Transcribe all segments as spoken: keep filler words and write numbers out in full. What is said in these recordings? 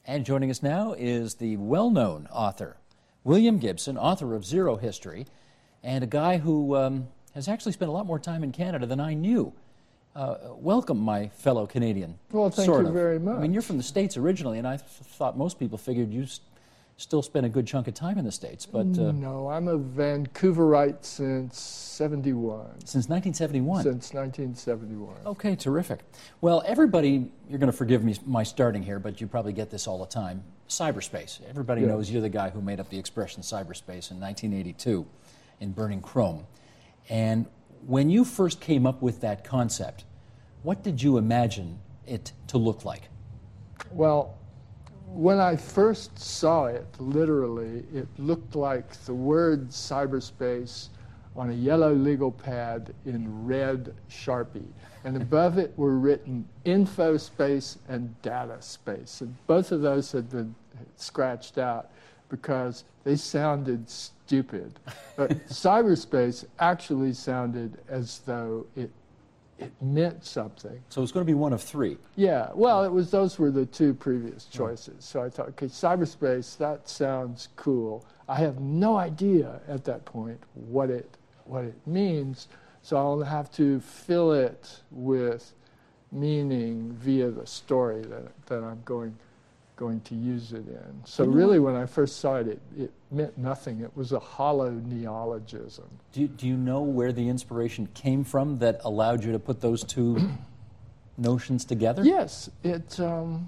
And joining us now is the well-known author, William Gibson, author of Zero History, and a guy who um, has actually spent a lot more time in Canada than I knew. Uh, welcome, my fellow Canadian. Well, thank sort you of. very much. I mean, you're from the States originally, and I th thought most people figured you st still spent a good chunk of time in the States. But uh, no, I'm a Vancouverite since seventy-one. Since nineteen seventy-one? Since nineteen seventy-one. Okay, terrific. Well, everybody, you're going to forgive me my starting here, but you probably get this all the time. Cyberspace. Everybody Yeah. knows you're the guy who made up the expression cyberspace in nineteen eighty-two in Burning Chrome. And when you first came up with that concept, what did you imagine it to look like? Well, when I first saw it, literally, it looked like the word cyberspace on a yellow legal pad in red Sharpie. And above it were written info space and data space. And both of those had been scratched out because they sounded stupid. But cyberspace actually sounded as though it it meant something. So it's going to be one of three. Yeah, well, it was those were the two previous choices. So I thought, okay, cyberspace, that sounds cool. I have no idea at that point what it what it means, so I'll have to fill it with meaning via the story that that I'm going going to use it in. So really, when I first saw it, it, it meant nothing. It was a hollow neologism. Do you, do you know where the inspiration came from that allowed you to put those two notions together? Yes, it um,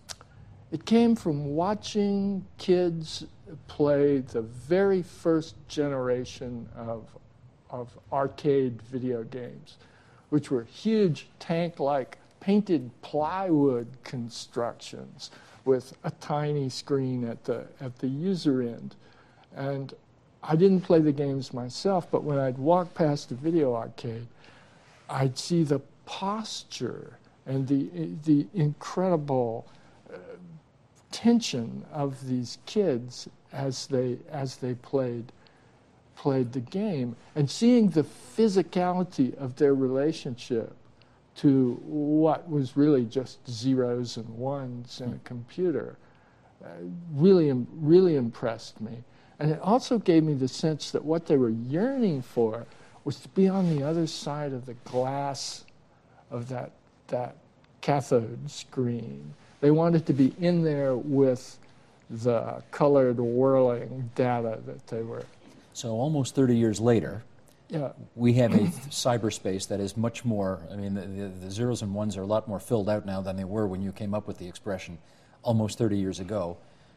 it came from watching kids play the very first generation of of arcade video games, which were huge tank-like painted plywood constructions with a tiny screen at the at the user end. And I didn't play the games myself, but when I'd walk past a video arcade, I'd see the posture and the the incredible uh, tension of these kids as they as they played played the game, and seeing the physicality of their relationship to what was really just zeros and ones in a computer uh, really really impressed me. And it also gave me the sense that what they were yearning for was to be on the other side of the glass of that that cathode screen. They wanted to be in there with the colored whirling data that they were. So almost thirty years later, Yeah. we have a cyberspace that is much more, I mean, the, the, the zeros and ones are a lot more filled out now than they were when you came up with the expression almost thirty years ago.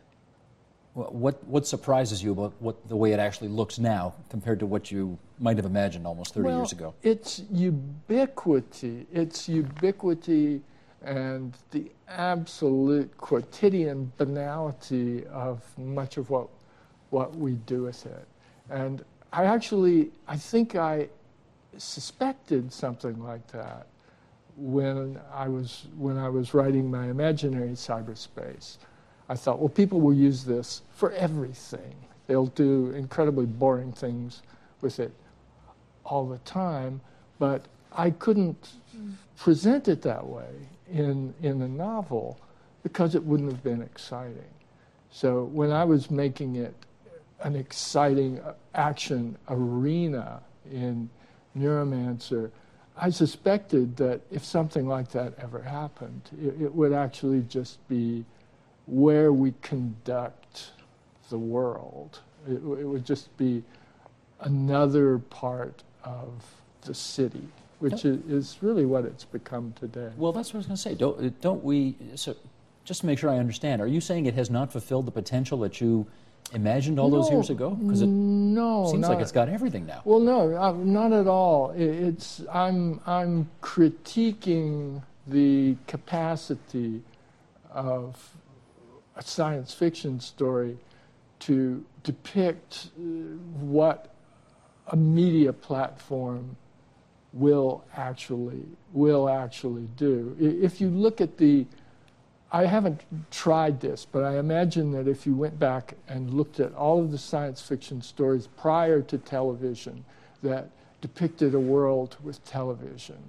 What, what surprises you about what, the way it actually looks now compared to what you might have imagined almost thirty well, years ago? It's ubiquity. It's ubiquity and the absolute quotidian banality of much of what, what we do with it. And I actually, I think I suspected something like that when I was when I was writing my imaginary cyberspace. I thought, well, people will use this for everything. They'll do incredibly boring things with it all the time, but I couldn't present it that way in in a novel because it wouldn't have been exciting. So when I was making it an exciting action arena in Neuromancer, I suspected that if something like that ever happened, it, it would actually just be where we conduct the world. It, it would just be another part of the city, which is, is really what it's become today. Well, that's what I was going to say. Don't, don't we, so just to make sure I understand, are you saying it has not fulfilled the potential that you imagined all no, those years ago? Because it no, seems not, like it's got everything now. Well, no, uh, not at all. It, it's I'm I'm critiquing the capacity of a science fiction story to depict uh, what a media platform will actually will actually do. If you look at the I haven't tried this, but I imagine that if you went back and looked at all of the science fiction stories prior to television that depicted a world with television,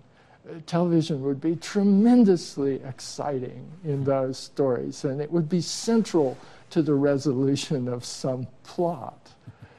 television would be tremendously exciting in those stories, and it would be central to the resolution of some plot.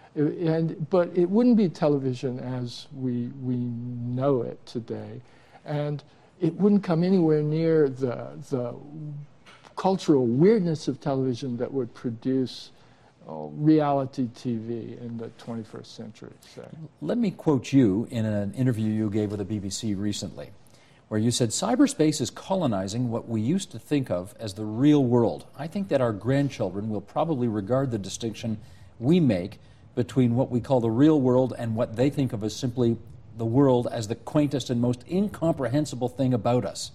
And, but it wouldn't be television as we, we know it today, and it wouldn't come anywhere near the, the cultural weirdness of television that would produce oh, reality T V in the twenty-first century, say. Let me quote you in an interview you gave with the B B C recently, where you said, "Cyberspace is colonizing what we used to think of as the real world. I think that our grandchildren will probably regard the distinction we make between what we call the real world and what they think of as simply the world as the quaintest and most incomprehensible thing about us."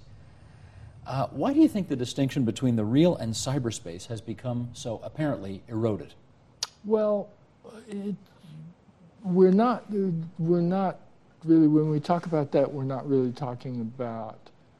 Uh, why do you think the distinction between the real and cyberspace has become so apparently eroded? Well, it, we're not, we're not really, when we talk about that, we're not really talking about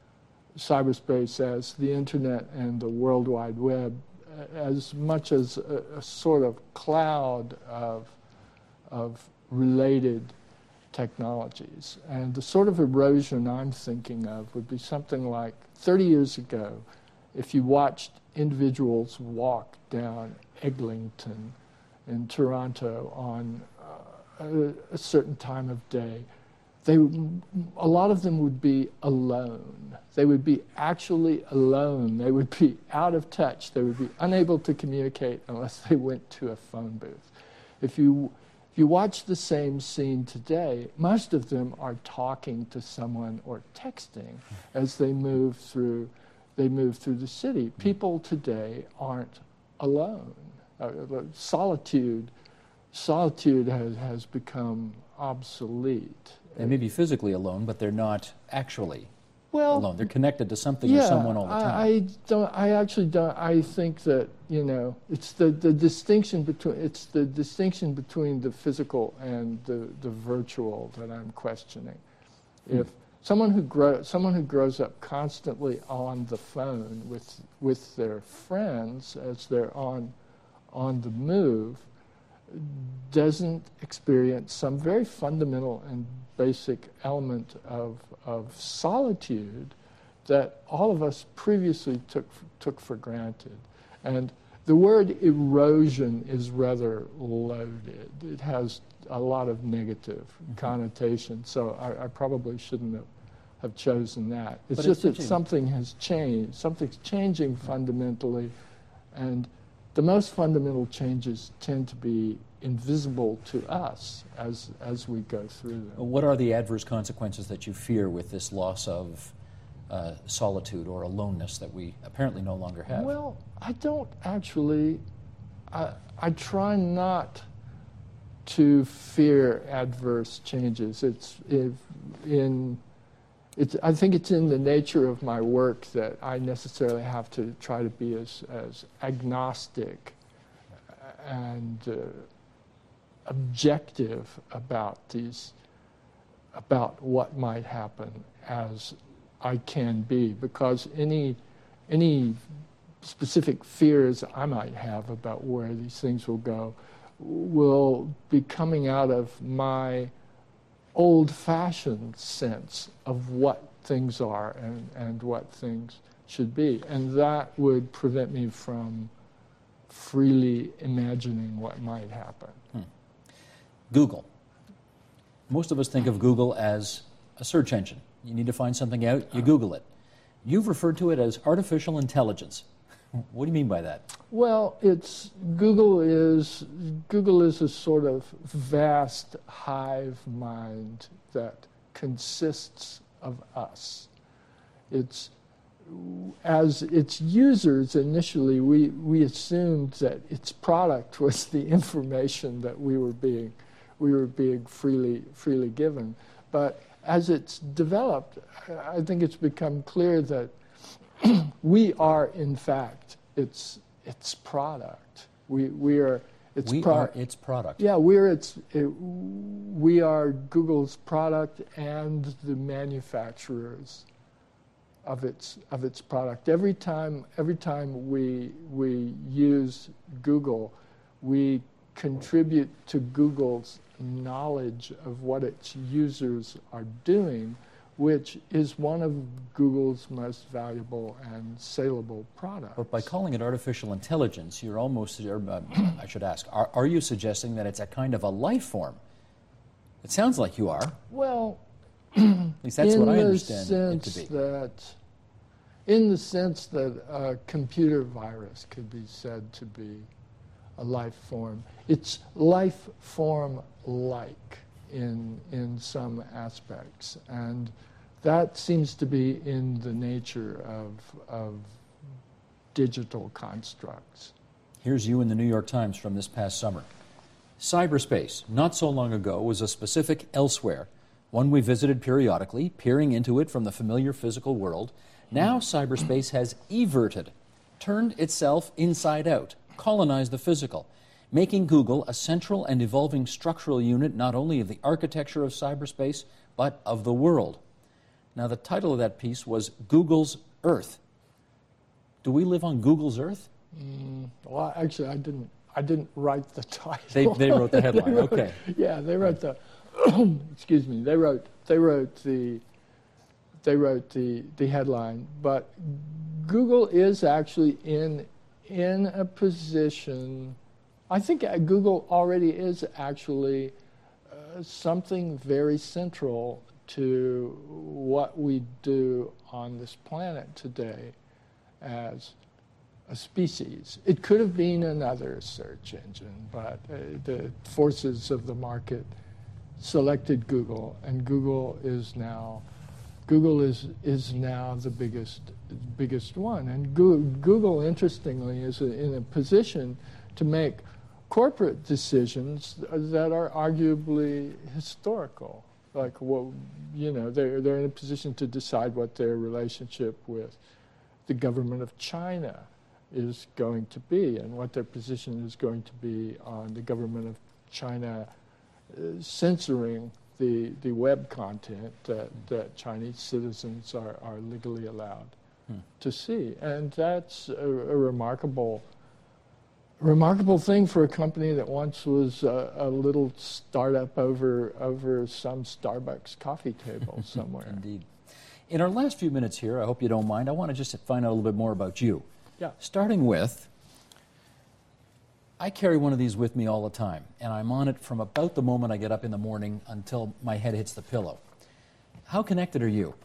cyberspace as the internet and the World Wide Web as much as a, a sort of cloud of, of related technologies. And the sort of erosion I'm thinking of would be something like thirty years ago, if you watched individuals walk down Eglinton in Toronto on uh, a, a certain time of day, they, a lot of them would be alone. They would be actually alone. They would be out of touch. They would be unable to communicate unless they went to a phone booth. If you If you watch the same scene today, most of them are talking to someone or texting as they move through, they move through the city. People today aren't alone. Uh, solitude, solitude has, has become obsolete. They may be physically alone, but they're not actually well, alone. They're connected to something yeah, or someone all the time. I, I don't. I actually don't. I think that you know, it's the, the distinction between it's the distinction between the physical and the, the virtual that I'm questioning. Mm. If someone who grow someone who grows up constantly on the phone with with their friends as they're on on the move doesn't experience some very fundamental and basic element of of solitude that all of us previously took took for granted. And the word erosion is rather loaded. It has a lot of negative mm-hmm. connotation, so I, I probably shouldn't have, have chosen that. It's but just it's that something has changed. Something's changing fundamentally, and the most fundamental changes tend to be invisible to us as as we go through them. What are the adverse consequences that you fear with this loss of uh, solitude or aloneness that we apparently no longer have? Well, I don't actually. I, I try not to fear adverse changes. It's if in. It's, I think it's in the nature of my work that I necessarily have to try to be as as agnostic and uh, objective about these, about what might happen as I can be, because any any specific fears I might have about where these things will go will be coming out of my old-fashioned sense of what things are and, and what things should be. And that would prevent me from freely imagining what might happen. Hmm. Google. Most of us think of Google as a search engine. You need to find something out, you Google it. You've referred to it as artificial intelligence. What do you mean by that? Well, it's Google is Google is a sort of vast hive mind that consists of us. It's as its users initially, we we assumed that its product was the information that we were being we were being freely freely given. But as it's developed, I think it's become clear that we are, in fact, its its product. We we are its we pro- are its product. Yeah, we're its. It, we are Google's product and the manufacturers of its of its product. Every time every time we we use Google, we contribute to Google's knowledge of what its users are doing, which is one of Google's most valuable and saleable products. But by calling it artificial intelligence, you're almost, uh, I should ask, are, are you suggesting that it's a kind of a life form? It sounds like you are. Well, at least that's what I understand in it the to be. sense that, in the sense that a computer virus could be said to be a life form, it's life form-like in in some aspects, and that seems to be in the nature of of digital constructs. Here's you in the New York Times from this past summer. Cyberspace, not so long ago, was a specific elsewhere, one we visited periodically, peering into it from the familiar physical world. Now cyberspace has everted, turned itself inside out, colonized the physical, making Google a central and evolving structural unit not only of the architecture of cyberspace, but of the world. Now, the title of that piece was Google's Earth. Do we live on Google's Earth? Mm, well, actually, I didn't. I didn't write the title. They, they wrote the headline. wrote, Okay. Yeah, they wrote the. excuse me. They wrote. They wrote the. They wrote the the headline. But Google is actually in in a position. I think Google already is actually uh, something very central to what we do on this planet today as a species. It could have been another search engine, but uh, the forces of the market selected Google, and Google is now Google is is now the biggest biggest one. And Google, interestingly, is in a position to make corporate decisions that are arguably historical. Like, well, you know, they're they're in a position to decide what their relationship with the government of China is going to be, and what their position is going to be on the government of China uh, censoring the the web content that, that Chinese citizens are, are legally allowed hmm. to see. And that's a, a remarkable remarkable thing for a company that once was a, a little startup over over some Starbucks coffee table somewhere. Indeed. In our last few minutes here, I hope you don't mind, I want to just find out a little bit more about you. Yeah. Starting with, I carry one of these with me all the time, and I'm on it from about the moment I get up in the morning until my head hits the pillow. How connected are you?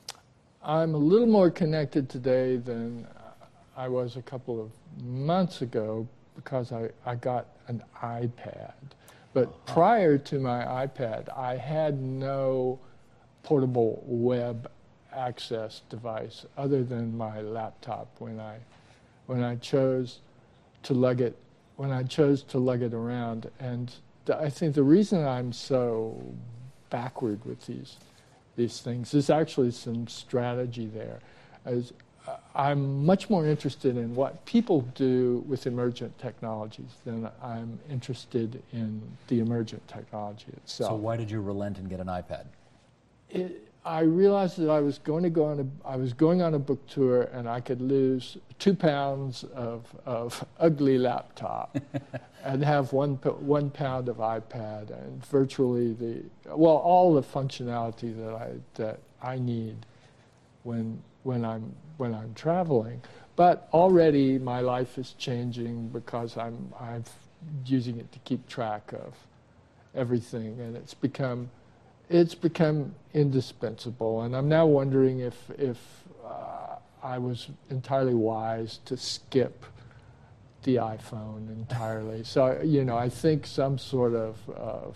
I'm a little more connected today than I was a couple of months ago because I, I got an iPad. But prior to my iPad, I had no portable web access device other than my laptop when I when I chose to lug it when I chose to lug it around. And th- I think the reason I'm so backward with these these things is actually some strategy there. As uh, I'm much more interested in what people do with emergent technologies than I'm interested in the emergent technology itself. So why did you relent and get an iPad? It, I realized that I was going to go on a I was going on a book tour, and I could lose two pounds of of ugly laptop and have one one pound of iPad and virtually the well all the functionality that I that I need when when I'm when I'm traveling. But already my life is changing because I'm I'm using it to keep track of everything, and it's become. It's become indispensable, and I'm now wondering if if uh, I was entirely wise to skip the iPhone entirely. So, you know, I think some sort of, of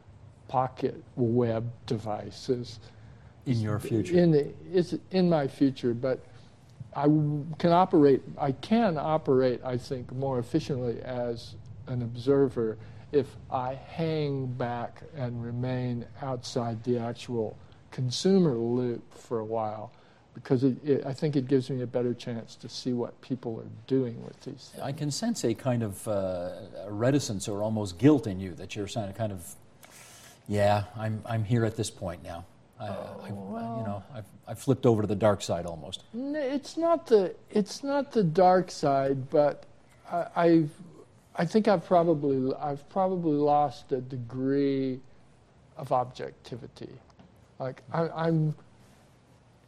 pocket web device is in your future. In the, it's in my future, but I can operate. I can operate, I think, more efficiently as an observer if I hang back and remain outside the actual consumer loop for a while, because it, it, I think it gives me a better chance to see what people are doing with these things. I can sense a kind of uh, a reticence or almost guilt in you that you're saying kind of, yeah, I'm I'm here at this point now. I, oh, I, well, you know, I've, I've flipped over to the dark side almost. It's not the it's not the dark side, but I, I've. I think I've probably I've probably lost a degree of objectivity. Like I, I'm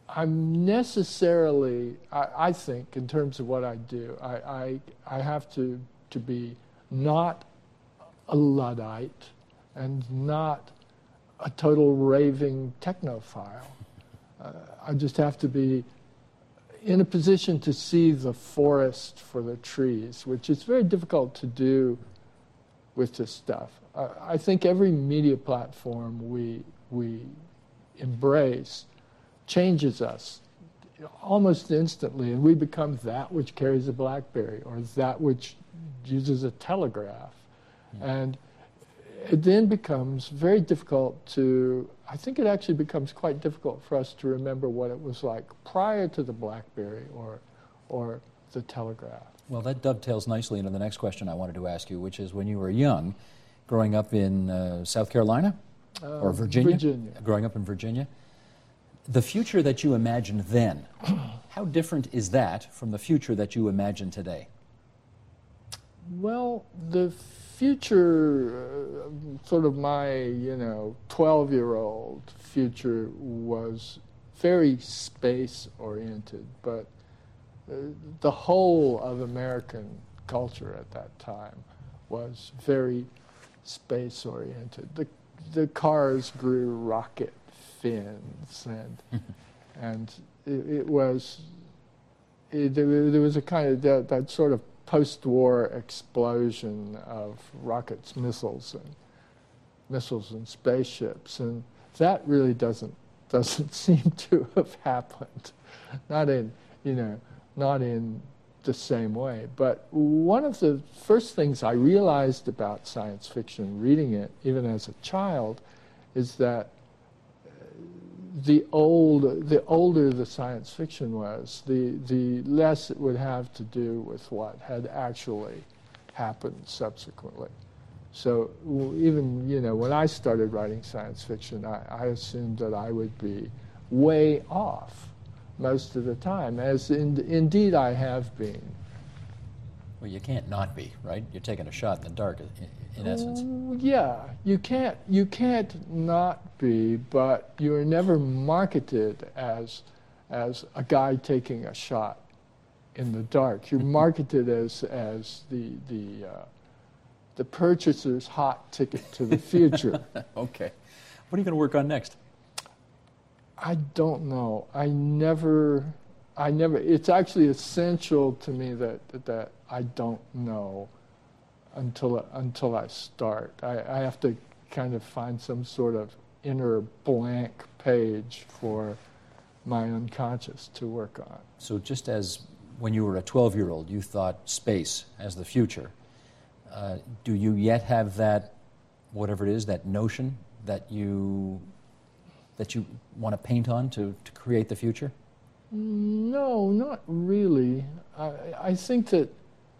I'm necessarily, I, I think, in terms of what I do, I, I, I have to, to be not a Luddite and not a total raving technophile. Uh, I just have to be in a position to see the forest for the trees, which is very difficult to do with this stuff. Uh, I think every media platform we, we embrace changes us almost instantly, and we become that which carries a BlackBerry or that which uses a telegraph. Mm. And it then becomes very difficult to, I think it actually becomes quite difficult for us to remember what it was like prior to the BlackBerry or, or the telegraph. Well, that dovetails nicely into the next question I wanted to ask you, which is when you were young, growing up in uh, South Carolina uh, or Virginia? Virginia. Growing up in Virginia. The future that you imagined then, how different is that from the future that you imagine today? Well, the future, uh, sort of my, you know, twelve-year-old future was very space-oriented, but uh, the whole of American culture at that time was very space-oriented. The, the cars grew rocket fins, and and it, it was it, there, there was a kind of that, that sort of post-war explosion of rockets, missiles, and missiles and spaceships, and that really doesn't doesn't seem to have happened, not in you know not in the same way. But one of the first things I realized about science fiction, reading it even as a child, is that the old, the older the science fiction was, the the less it would have to do with what had actually happened subsequently. So even you know when I started writing science fiction, I, I assumed that I would be way off most of the time, as in, indeed I have been. Well, you can't not be, right? You're taking a shot in the dark, in, in essence. Yeah, you can't you can't not be, but you're never marketed as as a guy taking a shot in the dark. You're marketed as as the the uh, the purchaser's hot ticket to the future. Okay, what are you going to work on next? I don't know. I never. I never. It's actually essential to me that that, that I don't know until until I start. I, I have to kind of find some sort of inner blank page for my unconscious to work on. So just as when you were a twelve-year-old, you thought space as the future, uh, do you yet have that, whatever it is, that notion that you that you want to paint on to, to create the future? No, not really. I, I think that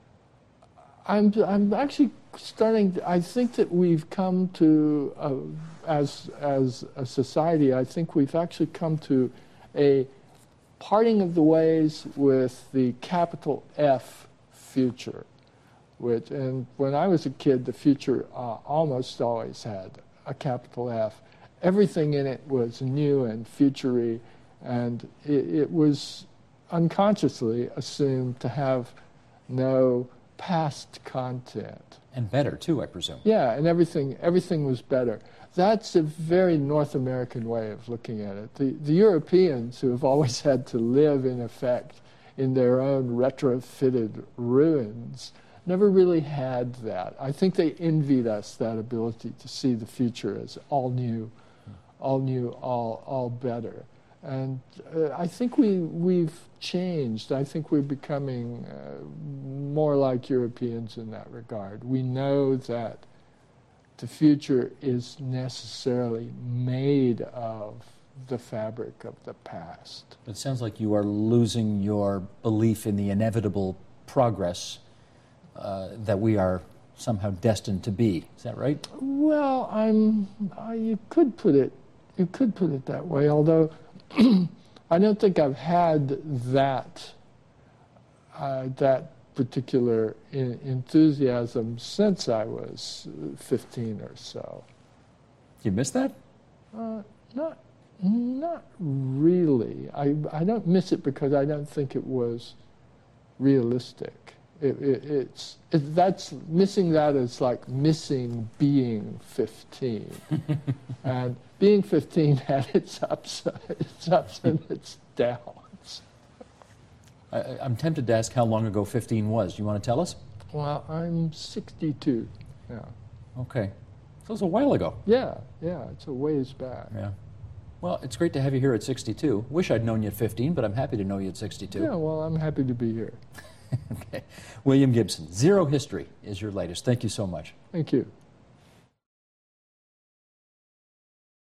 I'm, I'm actually starting, to, I think that we've come to, uh, as, as a society, I think we've actually come to a parting of the ways with the capital F future. Which, and when I was a kid, the future uh, almost always had a capital F. Everything in it was new and future-y, and it, it was unconsciously assumed to have no past content. And better, too, I presume. Yeah, and everything everything was better. That's a very North American way of looking at it. The, the Europeans, who have always had to live, in effect, in their own retrofitted ruins, never really had that. I think they envied us that ability to see the future as all new, all new, all all better. And uh, I think we we've changed. I think we're becoming uh, more like Europeans in that regard. We know that the future is necessarily made of the fabric of the past. It sounds like you are losing your belief in the inevitable progress uh, that we are somehow destined to be. Is that right? Well, I'm. Uh, you could put it. You could put it that way. Although I don't think I've had that uh, that particular in, enthusiasm since I was fifteen or so. You miss that? Uh, not Not really. I, I don't miss it because I don't think it was realistic. It, it, it's it, that's missing that is like missing being fifteen, and being fifteen had its ups, its ups and its downs. I, I'm tempted to ask how long ago fifteen was. Do you want to tell us? Well, I'm sixty-two. Yeah. Okay, so it was a while ago. Yeah, yeah. It's a ways back. Yeah. Well, it's great to have you here at sixty-two. Wish I'd known you at fifteen, but I'm happy to know you at sixty-two. Yeah, well, I'm happy to be here. Okay. William Gibson, Zero History is your latest. Thank you so much. Thank you.